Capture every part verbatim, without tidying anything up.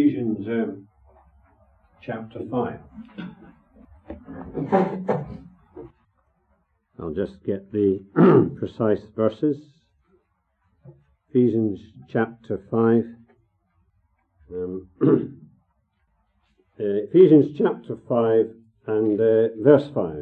Ephesians um, chapter five. I'll just get the precise verses. Ephesians chapter five. Um, uh, Ephesians chapter five and uh, verse five.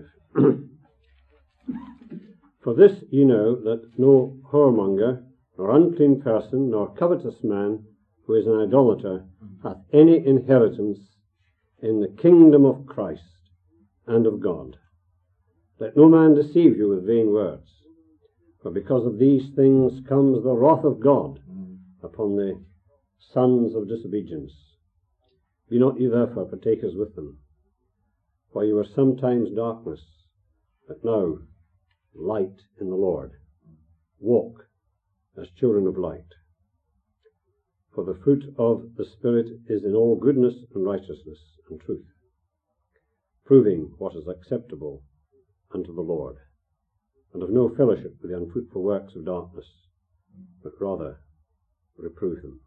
For this you know that no whoremonger, nor unclean person, nor covetous man, who is an idolater, hath any inheritance in the kingdom of Christ and of God. Let no man deceive you with vain words, for because of these things comes the wrath of God upon the sons of disobedience. Be not ye therefore partakers with them, for you were sometimes darkness, but now light in the Lord. Walk as children of light. For the fruit of the Spirit is in all goodness and righteousness and truth, proving what is acceptable unto the Lord, and of no fellowship with the unfruitful works of darkness, but rather reprove them.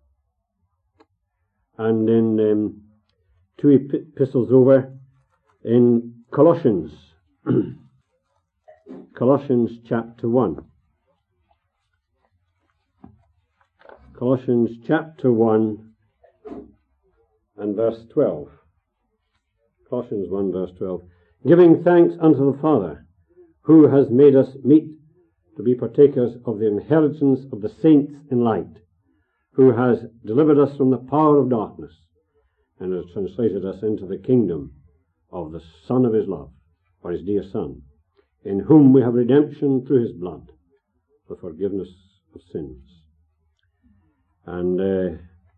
And in um, two epistles over, in Colossians, Colossians chapter one. Colossians chapter one and verse twelve. Colossians one verse twelve. Giving thanks unto the Father, who has made us meet to be partakers of the inheritance of the saints in light, who has delivered us from the power of darkness, and has translated us into the kingdom of the Son of his love, or his dear Son, in whom we have redemption through his blood, the forgiveness of sins. And uh,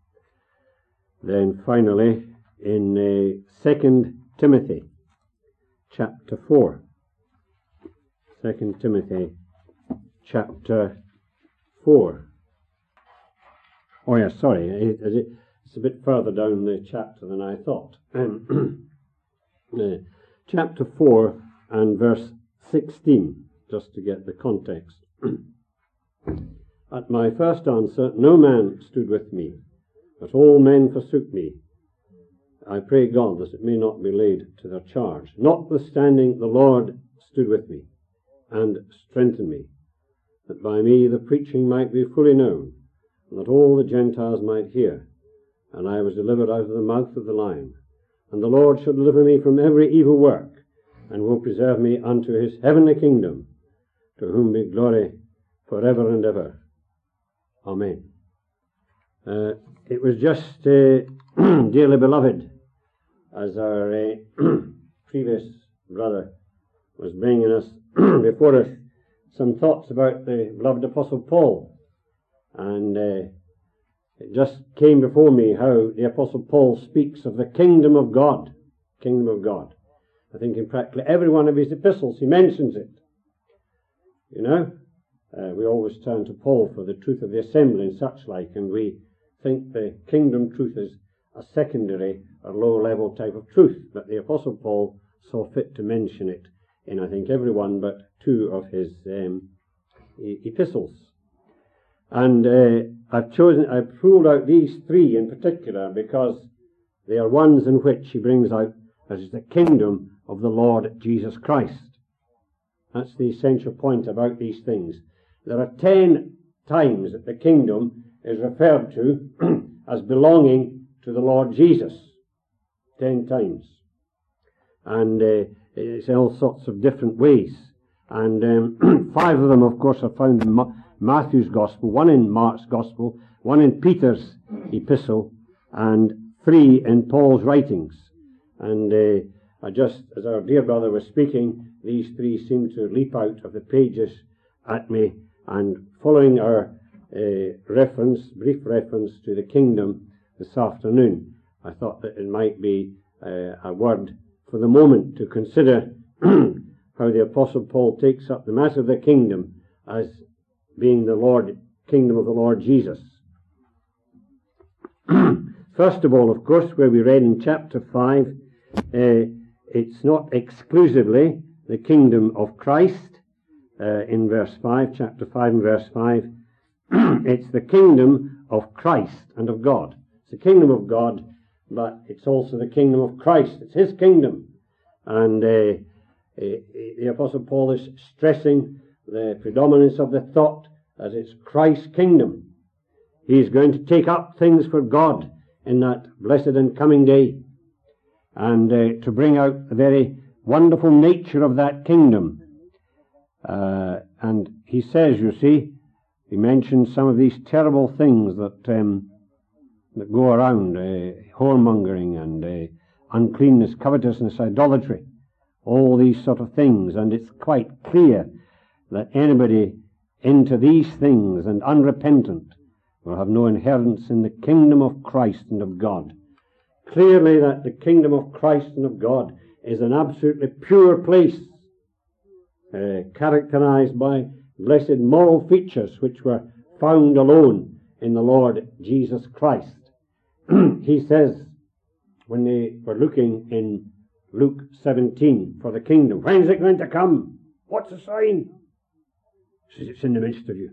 then finally, in uh, Second Timothy, chapter four. Second Timothy, chapter four. Oh, yes, sorry, it, it, it's a bit further down the chapter than I thought. Um, uh, chapter four and verse sixteen, just to get the context. At my first answer, no man stood with me, but all men forsook me. I pray God that it may not be laid to their charge. Notwithstanding, the Lord stood with me, and strengthened me, that by me the preaching might be fully known, and that all the Gentiles might hear. And I was delivered out of the mouth of the lion. And the Lord shall deliver me from every evil work, and will preserve me unto his heavenly kingdom, to whom be glory for ever and ever. Amen. Uh, it was just, uh, dearly beloved, as our uh, previous brother was bringing us before us some thoughts about the beloved Apostle Paul. And uh, it just came before me how the Apostle Paul speaks of the kingdom of God. Kingdom of God. I think in practically every one of his epistles he mentions it. You know? Uh, we always turn to Paul for the truth of the assembly and such like, and we think the kingdom truth is a secondary or low-level type of truth, but the Apostle Paul saw fit to mention it in, I think, every one but two of his um, e- epistles. And uh, I've chosen, I've pulled out these three in particular because they are ones in which he brings out as the kingdom of the Lord Jesus Christ. That's the essential point about these things. There are ten times that the kingdom is referred to as belonging to the Lord Jesus. Ten times. And uh, it's in all sorts of different ways. And um, five of them, of course, are found in Ma- Matthew's Gospel, one in Mark's Gospel, one in Peter's Epistle, and three in Paul's writings. And uh, I just, as our dear brother was speaking, these three seemed to leap out of the pages at me. And following our uh, reference, brief reference to the kingdom this afternoon, I thought that it might be uh, a word for the moment to consider how the Apostle Paul takes up the matter of the kingdom as being the Lord, kingdom of the Lord Jesus. First of all, of course, where we read in chapter five, uh, it's not exclusively the kingdom of Christ. Uh, in verse five, chapter five and verse five, it's the kingdom of Christ and of God. It's the kingdom of God but it's also the kingdom of Christ. It's his kingdom. And uh, uh, the Apostle Paul is stressing the predominance of the thought as it's Christ's kingdom. He's going to take up things for God in that blessed and coming day, and uh, to bring out the very wonderful nature of that kingdom. Uh, and he says, you see, he mentions some of these terrible things that um, that go around, uh, whoremongering and uh, uncleanness, covetousness, idolatry, all these sort of things. And it's quite clear that anybody into these things and unrepentant will have no inheritance in the kingdom of Christ and of God. Clearly that the kingdom of Christ and of God is an absolutely pure place, uh, characterized by blessed moral features which were found alone in the Lord Jesus Christ. He says, when they were looking in Luke seventeen for the kingdom, when is it going to come? What's the sign? He says, it's in the midst of you.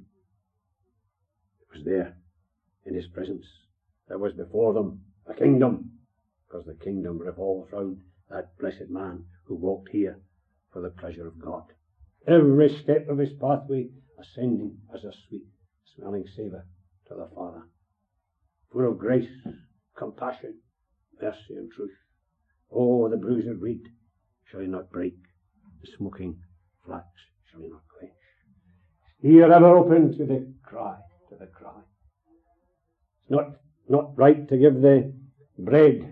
It was there, in his presence. That was before them, a kingdom, because the kingdom revolves round that blessed man who walked here for the pleasure of God. Every step of his pathway ascending as a sweet smelling savour to the Father, full of grace, compassion, mercy and truth. Oh, the bruised reed shall he not break, the smoking flax shall he not quench. Ear ever open to the cry, to the cry. It's not, not right to give the bread,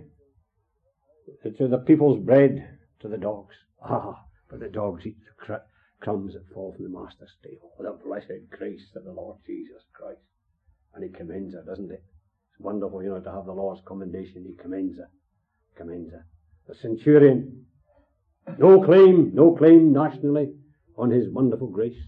to the people's bread, to the dogs. Ah, but the dogs eat the cr- crumbs that fall from the master's table. The blessed grace of the Lord Jesus Christ. And he commends her, doesn't it? It's wonderful, you know, to have the Lord's commendation. He commends her. Commends her. The centurion, no claim, no claim nationally on his wonderful grace.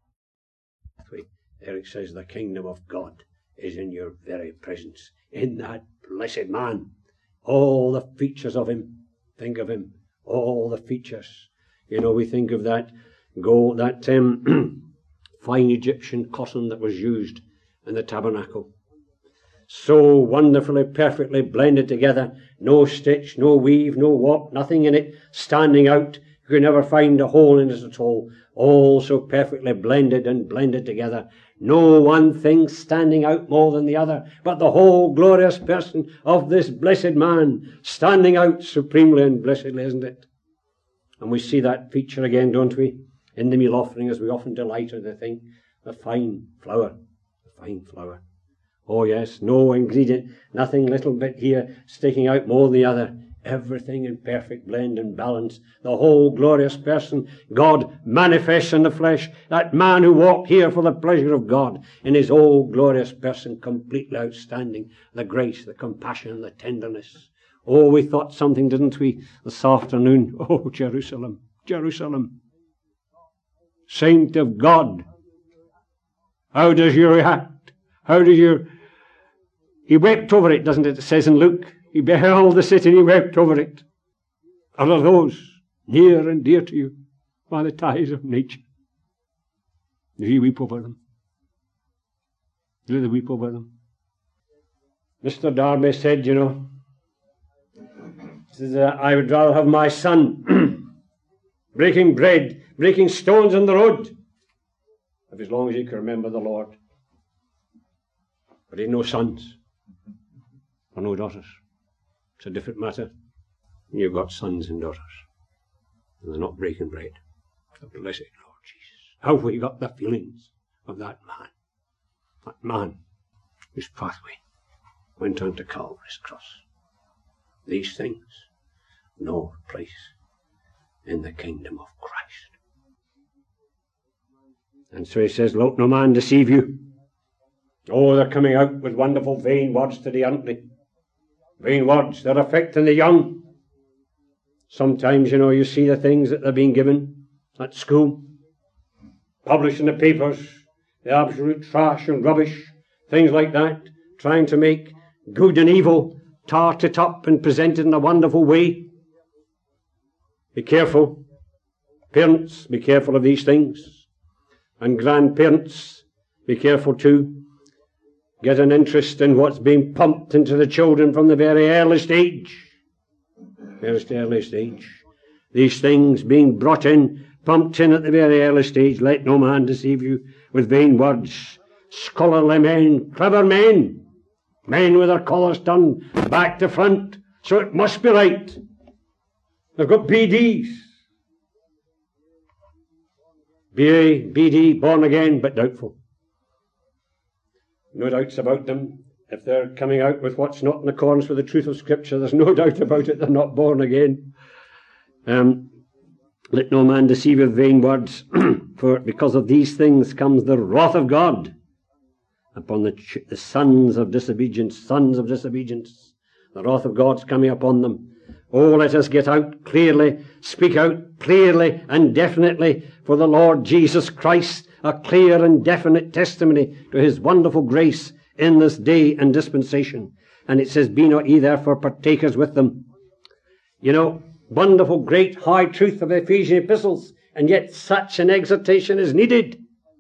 There it says the kingdom of God is in your very presence, in that blessed man. All the features of him, think of him, all the features. You know, we think of that gold, that um, fine Egyptian cotton that was used in the tabernacle. So wonderfully, perfectly blended together, no stitch, no weave, no warp, nothing in it standing out. You could never find a hole in it at all. All so perfectly blended and blended together. No one thing standing out more than the other, but the whole glorious person of this blessed man standing out supremely and blessedly, isn't it? And we see that feature again, don't we? In the meal offering, as we often delight in the thing, the fine flour, the fine flour. Oh yes, no ingredient, nothing little bit here sticking out more than the other. Everything in perfect blend and balance. The whole glorious person, God manifest in the flesh. That man who walked here for the pleasure of God, in his whole glorious person, completely outstanding. The grace, the compassion, the tenderness. Oh, we thought something, didn't we, this afternoon? Oh, Jerusalem, Jerusalem. Saint of God. How does you react? How do you... He wept over it, doesn't it? It says in Luke. He beheld the city and he wept over it. Are there those near and dear to you by the ties of nature? Do you weep over them? Do they weep over them? Mister Darby said, you know, says, uh, I would rather have my son breaking bread, breaking stones on the road, if as long as he can remember the Lord. But he had no sons or no daughters. It's a different matter. You've got sons and daughters, and they're not breaking bread. The blessed Lord Jesus. How have we got the feelings of that man? That man whose pathway went on to Calvary's cross. These things, no place in the kingdom of Christ. And so he says, let no man deceive you. Oh, they're coming out with wonderful vain words today, aren't they? Vain words, they're affecting the young. Sometimes, you know, you see the things that they're being given at school, published in the papers, the absolute trash and rubbish, things like that, trying to make good and evil, tart it up and present it in a wonderful way. Be careful. Parents, be careful of these things. And grandparents, be careful too. get an interest in what's being pumped into the children from the very earliest age. Earliest, earliest age. These things being brought in, pumped in at the very earliest age. Let no man deceive you with vain words. Scholarly men, clever men, men with their collars turned back to front, so it must be right. They've got B Ds. B A, B D, born again, but doubtful. No doubts about them. If they're coming out with what's not in accordance with the truth of Scripture, there's no doubt about it, they're not born again. Um, let no man deceive you with vain words, for because of these things comes the wrath of God upon the, ch- the sons of disobedience, sons of disobedience. The wrath of God's coming upon them. Oh, let us get out clearly, speak out clearly and definitely for the Lord Jesus Christ, a clear and definite testimony to his wonderful grace in this day and dispensation. And it says, be not ye therefore partakers with them. You know, wonderful, great, high truth of the Ephesian epistles, and yet such an exhortation is needed.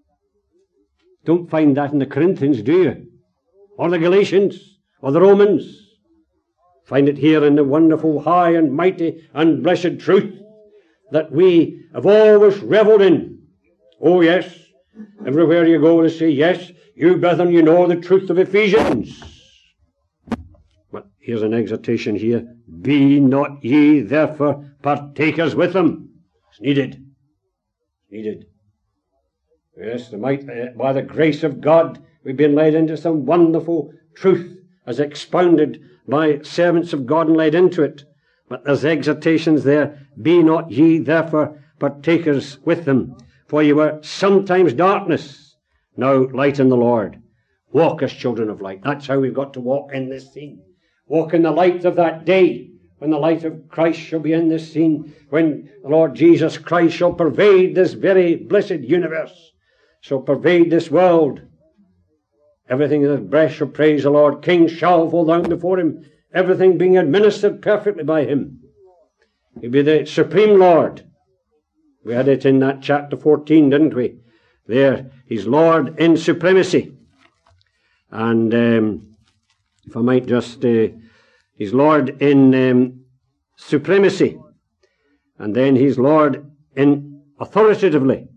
Don't find that in the Corinthians, do you? Or the Galatians, or the Romans. Find it here in the wonderful, high and mighty and blessed truth that we have always revelled in. Oh yes, everywhere you go they say, yes, you brethren, you know the truth of Ephesians. But here's an exhortation here. Be not ye therefore partakers with them. It's needed. It's needed. Yes, the might, uh, by the grace of God, we've been led into some wonderful truth as expounded by servants of God and led into it. But there's exhortations there. Be not ye therefore partakers with them. For ye were sometimes darkness, now light in the Lord. Walk as children of light. That's how we've got to walk in this scene. Walk in the light of that day, when the light of Christ shall be in this scene, when the Lord Jesus Christ shall pervade this very blessed universe, shall pervade this world. Everything in his breast shall praise the Lord. Kings shall fall down before him, everything being administered perfectly by him. He'll be the supreme Lord. We had it in that chapter fourteen, didn't we? There, he's Lord in supremacy. And um, if I might just, uh, he's Lord in um, supremacy. And then he's Lord in authoritatively.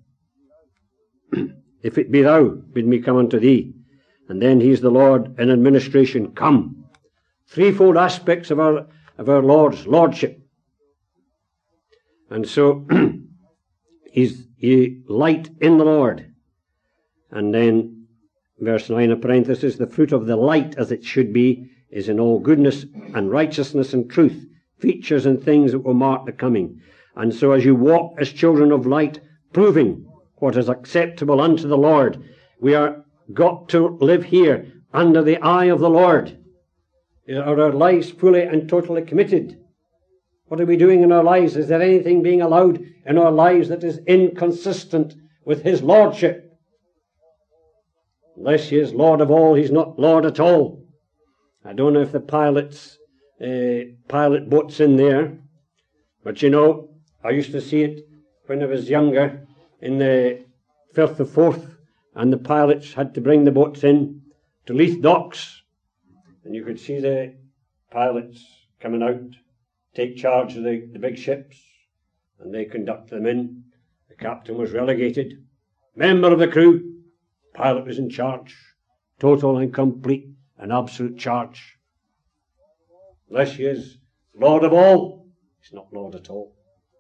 If it be thou, bid me come unto thee. And then he's the Lord in administration. Come. Threefold aspects of our of our Lord's lordship. And so he's he light in the Lord. And then verse nine, a parenthesis, the fruit of the light as it should be is in all goodness and righteousness and truth, features and things that will mark the coming. And so as you walk as children of light, proving what is acceptable unto the Lord, we are got to live here under the eye of the Lord. Are our lives fully and totally committed? What are we doing in our lives? Is there anything being allowed in our lives that is inconsistent with his lordship? Unless he is Lord of all, he's not Lord at all. I don't know if the pilot's uh, pilot boat's in there, but you know, I used to see it when I was younger in the Firth of Forth, and the pilots had to bring the boats in to Leith docks, and you could see the pilots coming out, take charge of the, the big ships, and they conduct them in. The captain was relegated. Member of the crew, pilot was in charge. Total and complete and absolute charge. Unless he is Lord of all, he's not Lord at all.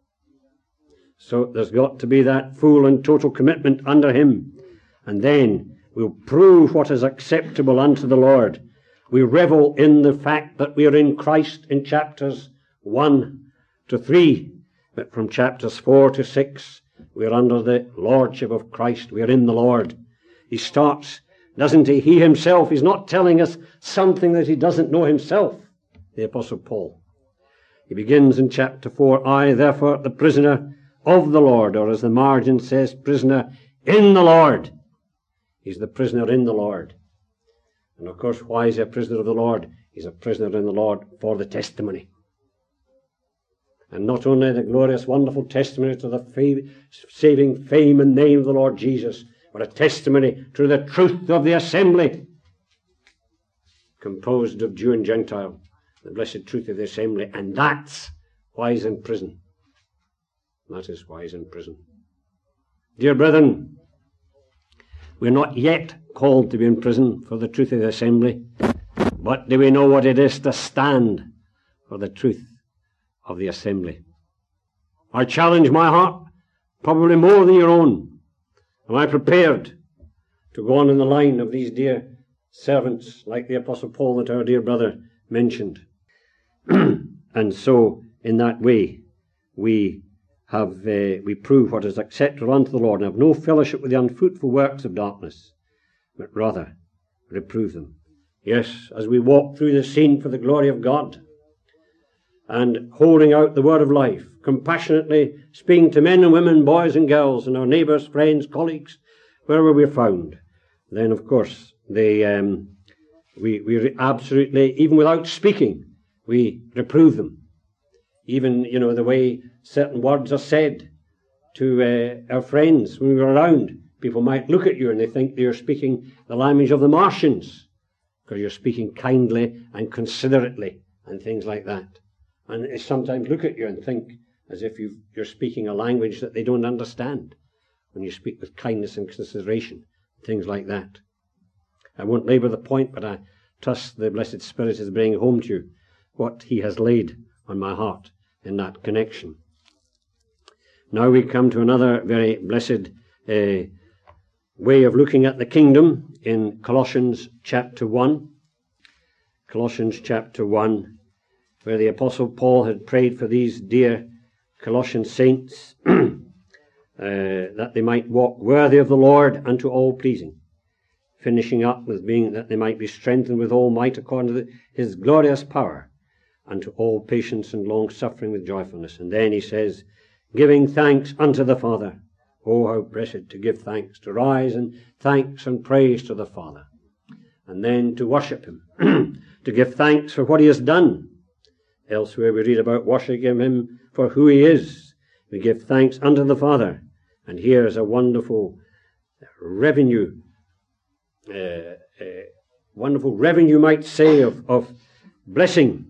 So there's got to be that full and total commitment under him. And then we'll prove what is acceptable unto the Lord. We revel in the fact that we are in Christ in chapters one to three. But from chapters four to six, we are under the lordship of Christ. We are in the Lord. He starts, doesn't he? He himself is not telling us something that he doesn't know himself, the Apostle Paul. He begins in chapter four, I, therefore, the prisoner of the Lord, or as the margin says, prisoner in the Lord. He's the prisoner in the Lord. And of course, why is he a prisoner of the Lord? He's a prisoner in the Lord for the testimony. And not only the glorious, wonderful testimony to the fav- saving fame and name of the Lord Jesus, but a testimony to the truth of the assembly. composed of Jew and Gentile, the blessed truth of the assembly, and that's why he's in prison. That is why he's in prison. Dear brethren, we're not yet called to be in prison for the truth of the assembly, but do we know what it is to stand for the truth of the assembly? I challenge my heart, probably more than your own. Am I prepared to go on in the line of these dear servants, like the Apostle Paul that our dear brother mentioned? And so, in that way, we have uh, we prove what is acceptable unto the Lord, and have no fellowship with the unfruitful works of darkness, but rather reprove them. Yes, as we walk through the scene for the glory of God, and holding out the word of life, compassionately speaking to men and women, boys and girls, and our neighbours, friends, colleagues, wherever we're found, then of course they um, we we absolutely, even without speaking, we reprove them. Even, you know, the way certain words are said to uh, our friends when we were around. People might look at you and they think you're speaking the language of the Martians, because you're speaking kindly and considerately and things like that. And they sometimes look at you and think as if you've, you're speaking a language that they don't understand when you speak with kindness and consideration, things like that. I won't labour the point, but I trust the Blessed Spirit is bringing home to you what he has laid on my heart in that connection. Now we come to another very blessed uh, way of looking at the kingdom in Colossians chapter one. Colossians chapter one, where the Apostle Paul had prayed for these dear Colossian saints uh, that they might walk worthy of the Lord unto all pleasing, finishing up with being that they might be strengthened with all might according to the, his glorious power, unto all patience and long-suffering with joyfulness. And then he says, giving thanks unto the Father. Oh, how blessed to give thanks, to rise in thanks and praise to the Father. And then to worship him, to give thanks for what he has done. Elsewhere we read about worshiping him for who he is. We give thanks unto the Father. And here is a wonderful revenue, uh, uh, wonderful revenue, you might say, of, of blessing.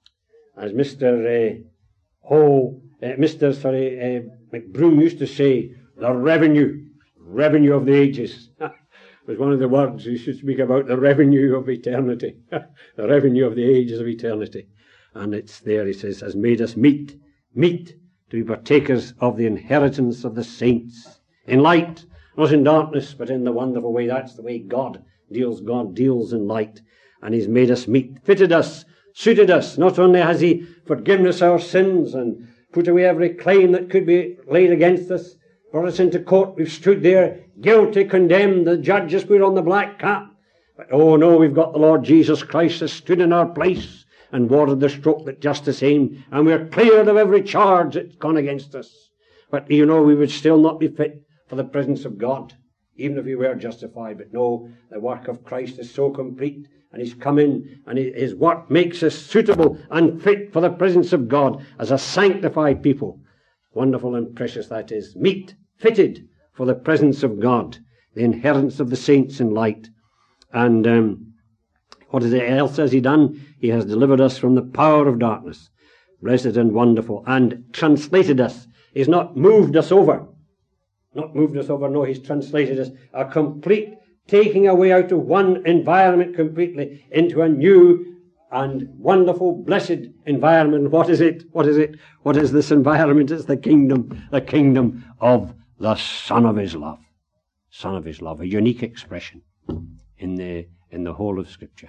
As Mister Uh, Hall, uh, Mister Sorry, uh, McBroom used to say, the revenue, revenue of the ages. Was one of the words he should speak about, the revenue of eternity, the revenue of the ages of eternity. And it's there, he says, has made us meet, meet to be partakers of the inheritance of the saints, in light, not in darkness, but in the wonderful way. That's the way God deals. God deals in light, and he's made us meet, fitted us, suited us. Not only has he forgiven us our sins and put away every claim that could be laid against us, brought us into court, we've stood there guilty, condemned, the judge has put on the black cap. But oh no, we've got the Lord Jesus Christ has stood in our place and warded the stroke that justice aimed, and we're cleared of every charge that's gone against us. But you know, we would still not be fit for the presence of God, even if we were justified. But no, the work of Christ is so complete, and he's come in, and his work makes us suitable and fit for the presence of God as a sanctified people. Wonderful and precious that is. Meet, fitted for the presence of God, the inheritance of the saints in light. And um, what else has he done? He has delivered us from the power of darkness. Blessed and wonderful. And translated us. He's not moved us over. Not moved us over, no, he's translated us. A complete taking away out of one environment completely into a new and wonderful, blessed environment. What is it? What is it? What is this environment? It's the kingdom, the kingdom of the Son of his love. Son of his love, a unique expression in the in the whole of Scripture.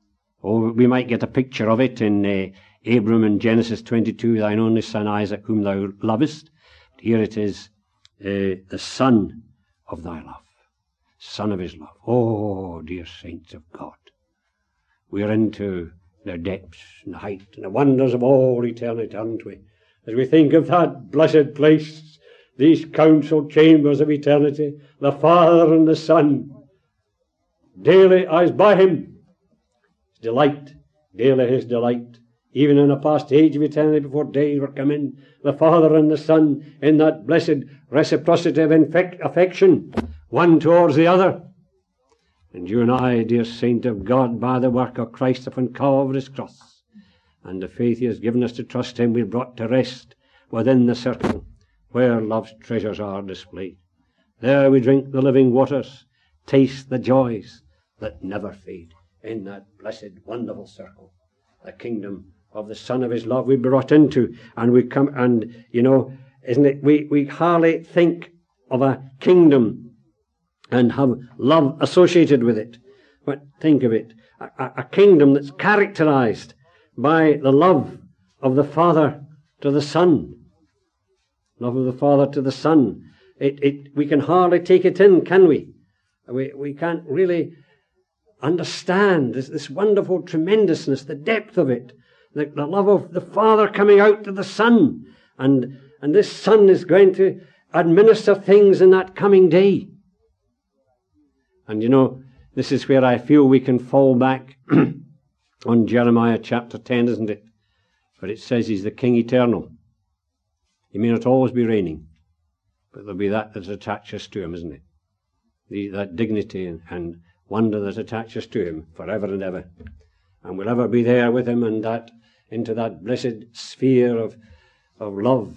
Oh, we might get a picture of it in uh, Abram in Genesis twenty-two, thine only son Isaac, whom thou lovest. But here it is, uh, the Son of thy love. Son of his love. Oh, dear saints of God, we are into the depths and the height and the wonders of all eternity, aren't we? As we think of that blessed place, these council chambers of eternity, the Father and the Son, daily as by him, his delight, daily his delight, even in a past age of eternity before days were come in, the Father and the Son in that blessed reciprocity of infect, affection, one towards the other. And you and I, dear saint of God, by the work of Christ upon Calvary's cross, and the faith he has given us to trust him, we're brought to rest within the circle where love's treasures are displayed. There we drink the living waters, taste the joys that never fade. In that blessed, wonderful circle, the kingdom of the Son of his love we brought into, and we come, and, you know, isn't it, we, we hardly think of a kingdom and have love associated with it. But think of it, a, a kingdom that's characterized by the love of the Father to the Son. Love of the Father to the Son. It, it, we can hardly take it in, can we? We, we can't really understand this, this wonderful tremendousness, the depth of it, the, the love of the Father coming out to the Son. And, and this Son is going to administer things in that coming day. And you know, this is where I feel we can fall back on Jeremiah chapter ten, isn't it? For it says he's the King eternal. He may not always be reigning, but there'll be that that attaches to him, isn't it? The, that dignity and, and wonder that attaches to him forever and ever. And we'll ever be there with him, and that into that blessed sphere of, of love,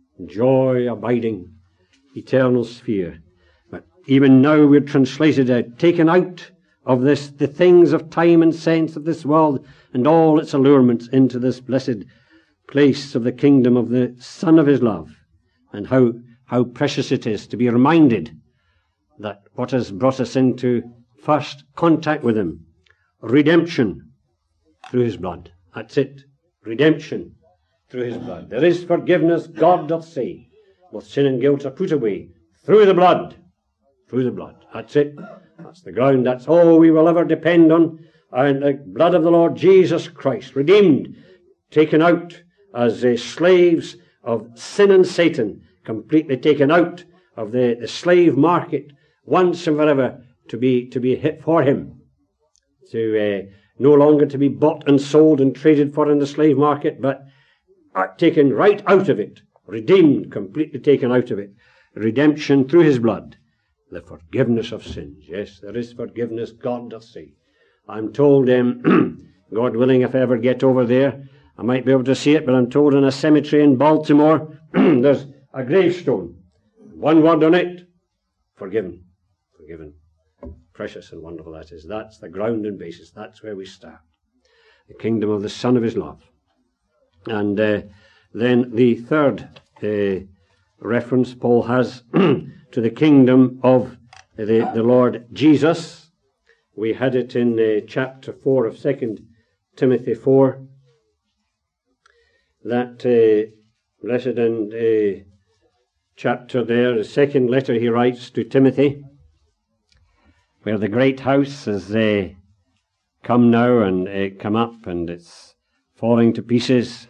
joy, abiding, eternal sphere. But even now we're translated out, taken out of this, the things of time and sense of this world and all its allurements, into this blessed place of the kingdom of the Son of his love. And how, how precious it is to be reminded that what has brought us into first contact with him, redemption through his blood. That's it. Redemption through his blood. There is forgiveness, God doth say. Both sin and guilt are put away through the blood. Through the blood. That's it. That's the ground. That's all we will ever depend on. And the blood of the Lord Jesus Christ, redeemed, taken out as uh, slaves of sin and Satan, completely taken out of the, the slave market once and forever, to be to be hit for him, to uh, no longer to be bought and sold and traded for in the slave market, but uh, taken right out of it, redeemed, completely taken out of it. Redemption through his blood, the forgiveness of sins. Yes, there is forgiveness, God doth say. I'm told, um, God willing, if I ever get over there, I might be able to see it, but I'm told in a cemetery in Baltimore, there's a gravestone. One word on it, forgiven. Forgiven. Precious and wonderful that is. That's the ground and basis. That's where we start. The kingdom of the Son of his love. And uh, then the third uh, reference Paul has to the kingdom of the, the Lord Jesus. We had it in uh, chapter four of Second Timothy four. That uh, blessed and uh, chapter there, the second letter he writes to Timothy, where the great house has uh, come now and uh, come up, and it's falling to pieces.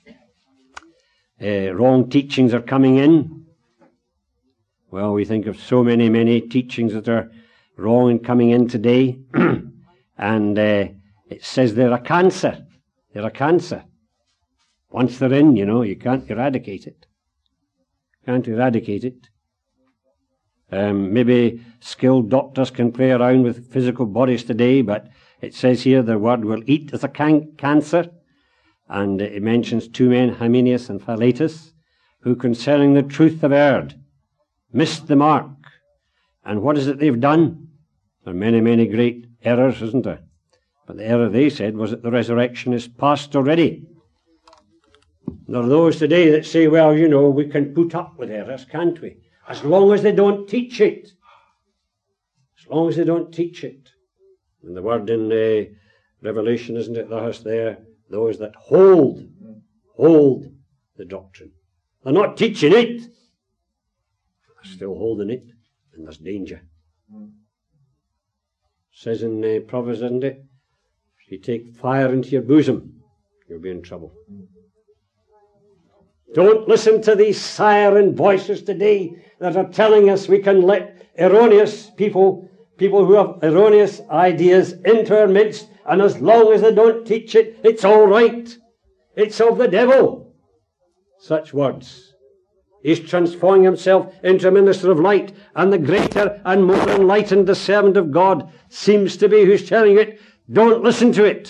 Uh, wrong teachings are coming in. Well, we think of so many, many teachings that are wrong and coming in today. And uh, it says they're a cancer. They're a cancer. Once they're in, you know, you can't eradicate it. Can't eradicate it. Um, maybe skilled doctors can play around with physical bodies today, but it says here the word will eat as a can- cancer. And it mentions two men, Hymenaeus and Philetus, who concerning the truth have erred, missed the mark. And what is it they've done? There are many, many great errors, isn't there? But the error they said was that the resurrection is past already. There are those today that say, well, you know, we can put up with errors, can't we? As long as they don't teach it. As long as they don't teach it. And the word in uh, Revelation, isn't it, thus there, those that hold, hold the doctrine. They're not teaching it. They're still holding it, and there's danger. It says in uh, Proverbs, isn't it, if you take fire into your bosom, you'll be in trouble. Don't listen to these siren voices today that are telling us we can let erroneous people, people who have erroneous ideas, into our midst, and as long as they don't teach it, it's all right. It's of the devil. Such words. He's transforming himself into a minister of light, and the greater and more enlightened the servant of God seems to be who's telling it, don't listen to it.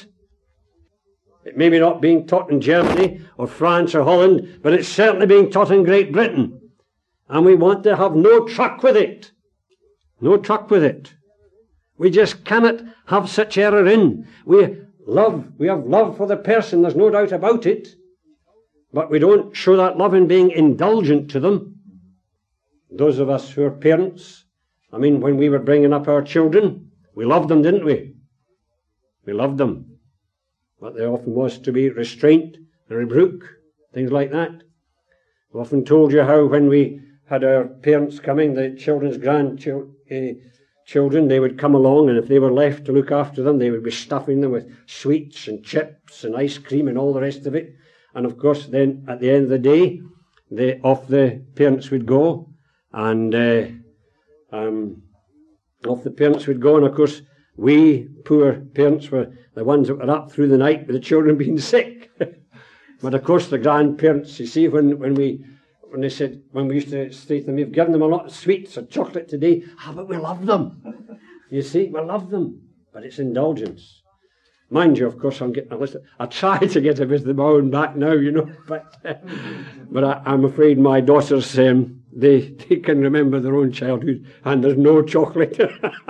It may be not being taught in Germany or France or Holland, but it's certainly being taught in Great Britain. And we want to have no truck with it. No truck with it. We just cannot have such error in. We love, we have love for the person, there's no doubt about it. But we don't show that love in being indulgent to them. Those of us who are parents, I mean, when we were bringing up our children, we loved them, didn't we? We loved them. But there often was to be restraint and rebuke, things like that. I've often told you how when we had our parents coming, the children's grandchildren, uh, children, they would come along, and if they were left to look after them, they would be stuffing them with sweets and chips and ice cream and all the rest of it. And of course, then at the end of the day, the, off the parents would go, and uh, um, off the parents would go, and of course, we poor parents were the ones that were up through the night with the children being sick. But of course, the grandparents, you see, when when we when they said when we used to say to them, "We've given them a lot of sweets or chocolate today," ah, but we love them. You see, we love them, but it's indulgence. Mind you, of course, I'm getting a list. I try to get a bit of my own back now, you know, but uh, but I, I'm afraid my daughters, um, they they can remember their own childhood, and there's no chocolate.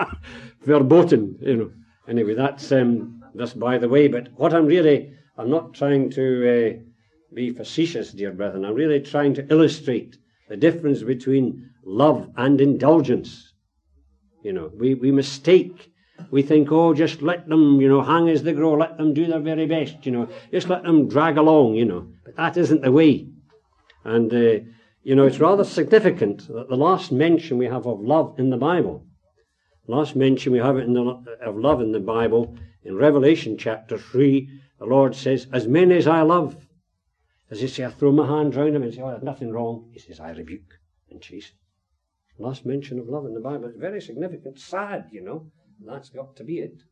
Verboten, you know. Anyway, that's um, that's by the way. But what I'm really, I'm not trying to uh, be facetious, dear brethren. I'm really trying to illustrate the difference between love and indulgence. You know, we we mistake. We think, oh, just let them, you know, hang as they grow, let them do their very best, you know, just let them drag along, you know. But that isn't the way. And, uh, you know, it's rather significant that the last mention we have of love in the Bible, last mention we have in the, of love in the Bible, in Revelation chapter three, the Lord says, as many as I love. Does he say, I throw my hands around him and say, oh, there's nothing wrong? He says, I rebuke and chasten. Last mention of love in the Bible. It's very significant, sad, you know. That's got to be it.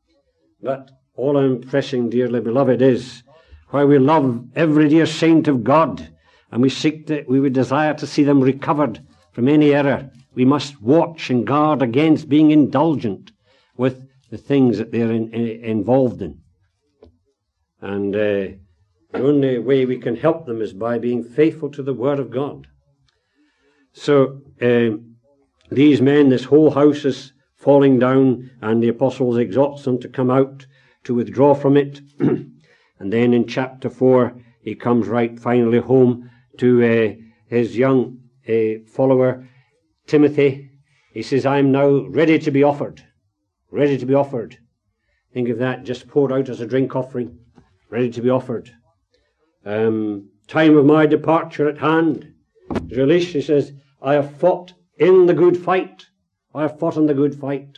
But all I'm pressing, dearly beloved, is why we love every dear saint of God, and we seek that we would desire to see them recovered from any error. We must watch and guard against being indulgent with the things that they're in, in, involved in. And uh, the only way we can help them is by being faithful to the Word of God. So uh, these men, this whole house is falling down, and the apostles exhorts them to come out, to withdraw from it. And then in chapter four, he comes right finally home to uh, his young uh, follower, Timothy. He says, I'm now ready to be offered. Ready to be offered. Think of that, just poured out as a drink offering. Ready to be offered. Um, time of my departure at hand. Release, he says, I have fought in the good fight. I have fought in the good fight.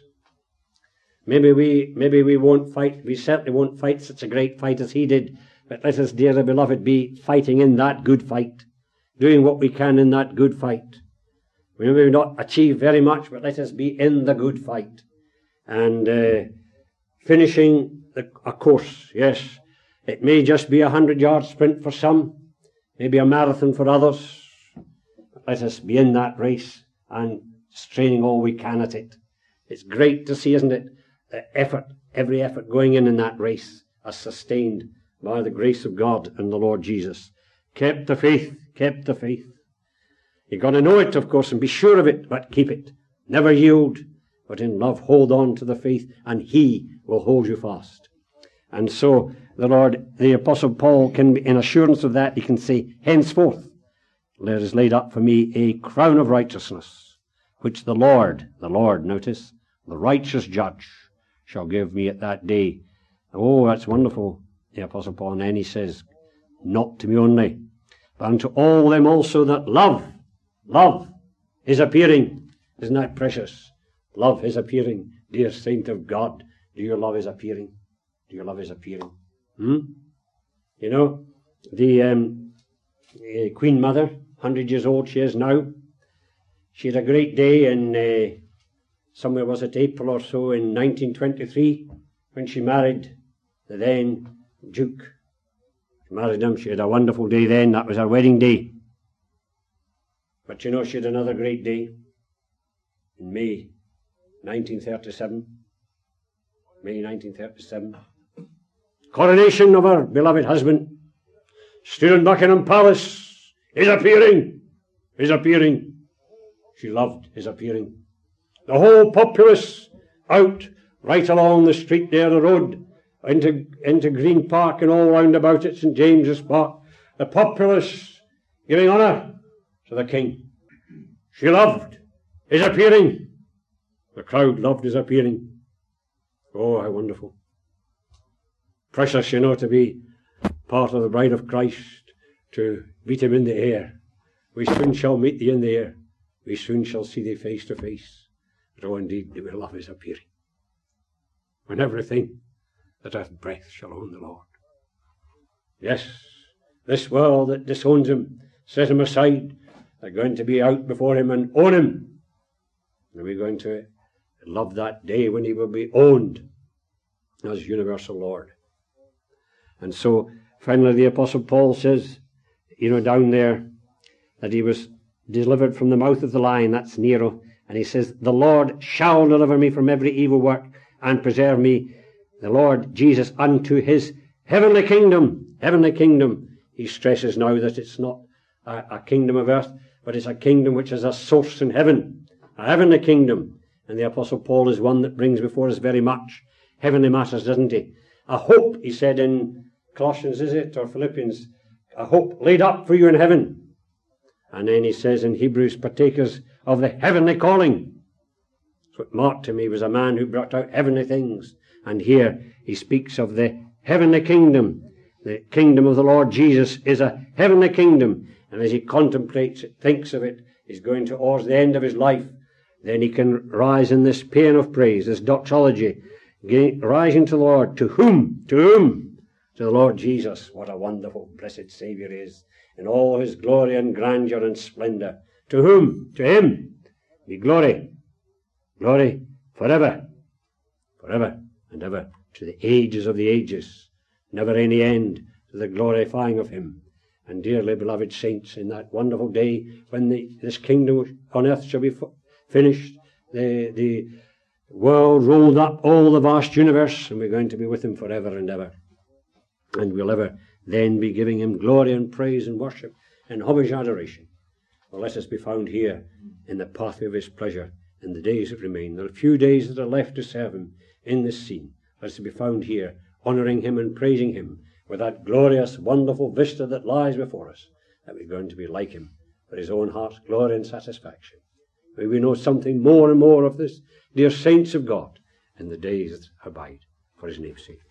Maybe we maybe we won't fight, we certainly won't fight such a great fight as he did, but let us, dearly beloved, be fighting in that good fight, doing what we can in that good fight. We may not achieve very much, but let us be in the good fight. And uh, finishing the, a course, yes. It may just be a hundred-yard sprint for some, maybe a marathon for others, but let us be in that race and straining all we can at it. It's great to see, isn't it, the effort, every effort going in in that race as sustained by the grace of God and the Lord Jesus. Kept the faith, kept the faith. You've got to know it, of course, and be sure of it, but keep it. Never yield, but in love hold on to the faith, and he will hold you fast. And so the Lord, the Apostle Paul, can, in assurance of that, he can say, henceforth, there is laid up for me a crown of righteousness, which the Lord, the Lord, notice, the righteous judge, shall give me at that day. Oh, that's wonderful, the Apostle Paul. And then he says, not to me only, but unto all them also that love. Love is appearing. Isn't that precious? Love is appearing. Dear saint of God, do your love is appearing? Do your love is appearing? Hmm? You know, the um, uh, Queen Mother, one hundred years old she is now, she had a great day in, uh, somewhere was it April or so in nineteen twenty-three, when she married the then Duke. She married him, she had a wonderful day then, that was her wedding day. But you know, she had another great day in May nineteen thirty-seven. May nineteen thirty-seven. Coronation of her beloved husband. Stood in Buckingham Palace. His appearing. His appearing. She loved his appearing. The whole populace out right along the street there, the road, into, into Green Park and all round about it, St James's Park. The populace giving honour to the king. She loved his appearing. The crowd loved his appearing. Oh, how wonderful. Precious, you know, to be part of the bride of Christ, to meet him in the air. We soon shall meet thee in the air. We soon shall see thee face to face. But oh, indeed, do we love his appearing. When everything that hath breath shall own the Lord. Yes, this world that disowns him, set him aside, they're going to be out before him and own him. And we're going to love that day when he will be owned as universal Lord. And so, finally, the Apostle Paul says, you know, down there, that he was delivered from the mouth of the lion, that's Nero, and he says, the Lord shall deliver me from every evil work and preserve me, the Lord Jesus, unto his heavenly kingdom. Heavenly kingdom. He stresses now that it's not a, a kingdom of earth, but it's a kingdom which has a source in heaven, a heavenly kingdom. And the Apostle Paul is one that brings before us very much heavenly matters, doesn't he? A hope, he said in Colossians, is it, or Philippians, a hope laid up for you in heaven. And then he says in Hebrews, partakers of the heavenly calling. So what marked him, he was a man who brought out heavenly things. And here he speaks of the heavenly kingdom. The kingdom of the Lord Jesus is a heavenly kingdom. And as he contemplates it, thinks of it, he's going towards the end of his life, then he can rise in this paean of praise, this doxology, rising to the Lord. To whom? To whom? To the Lord Jesus. What a wonderful, blessed Saviour he is, in all his glory and grandeur and splendour. To whom? To him be glory. Glory forever. Forever and ever. To the ages of the ages. Never any end to the glorifying of him. And dearly beloved saints, in that wonderful day when the, this kingdom on earth shall be f- finished, the, the world rolled up, all the vast universe, and we're going to be with him forever and ever. And we'll ever then be giving him glory and praise and worship and homage and adoration. Well, let us be found here in the pathway of his pleasure in the days that remain, the few days that are left to serve him in this scene. Let us be found here, honouring him and praising him with that glorious, wonderful vista that lies before us, that we're going to be like him for his own heart's glory and satisfaction. May we know something more and more of this, dear saints of God, in the days that abide, for his name's sake.